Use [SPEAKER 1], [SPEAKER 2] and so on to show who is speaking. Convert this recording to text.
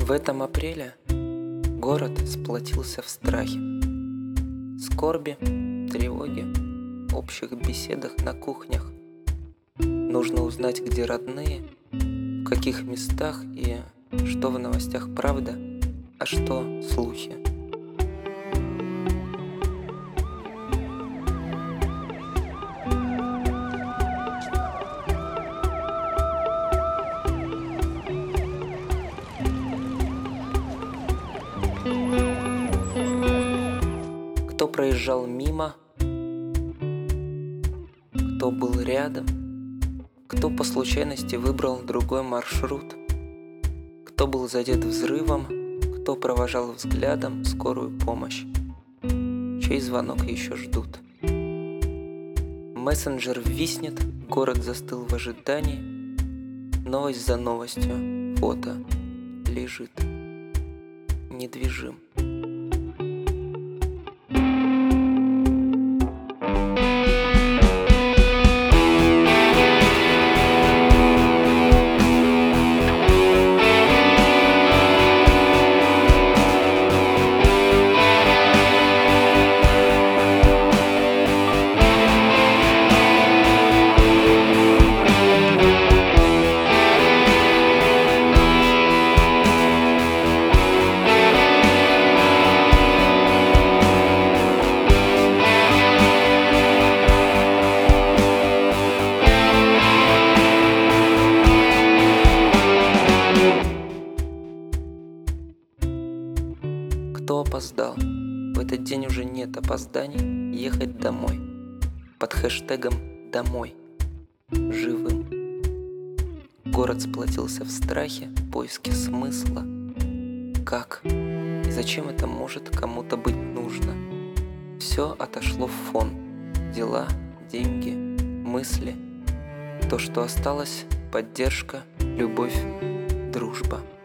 [SPEAKER 1] В этом апреле город сплотился в страхе, скорби, тревоге, общих беседах на кухнях. Нужно узнать, где родные, в каких местах и что в новостях правда, а что слухи. Кто проезжал мимо, кто был рядом, кто по случайности выбрал другой маршрут, кто был задет взрывом, кто провожал взглядом скорую помощь, чей звонок еще ждут. Мессенджер виснет, город застыл в ожидании, новость за новостью, фото лежит недвижим. Кто опоздал? В этот день уже нет опозданий ехать домой. Под хэштегом «Домой» живым. Город сплотился в страхе, поиске смысла. Как и зачем это может кому-то быть нужно? Все отошло в фон. Дела, деньги, мысли. То, что осталось — поддержка, любовь, дружба.